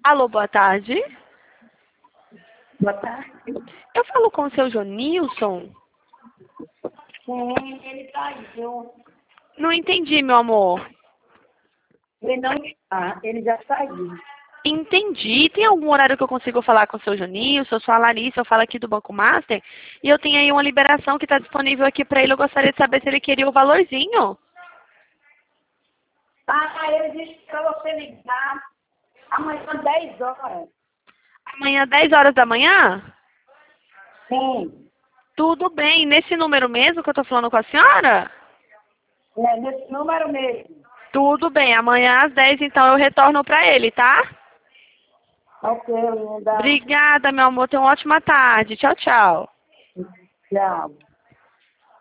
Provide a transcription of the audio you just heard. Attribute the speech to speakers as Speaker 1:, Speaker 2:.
Speaker 1: Alô, boa tarde.
Speaker 2: Boa tarde.
Speaker 1: Eu falo com o seu Jonilson?
Speaker 2: Sim, ele saiu.
Speaker 1: Não entendi, meu amor.
Speaker 2: Ele não está, ele já saiu.
Speaker 1: Entendi. Tem algum horário que eu consigo falar com o seu Jonilson? Eu sou a Larissa, eu falo aqui do Banco Master. E eu tenho aí uma liberação que está disponível aqui para ele. Eu gostaria de saber se ele queria o valorzinho.
Speaker 2: Ele disse para você ligar amanhã 10 horas.
Speaker 1: Amanhã, 10 horas da manhã?
Speaker 2: Sim,
Speaker 1: Tudo bem. Nesse número mesmo que eu estou falando com a senhora?
Speaker 2: nesse número mesmo.
Speaker 1: Tudo bem. Amanhã às 10, então, eu retorno para ele, tá?
Speaker 2: Ok, linda.
Speaker 1: Obrigada, meu amor. Tenha uma ótima tarde. Tchau, tchau.
Speaker 2: Tchau.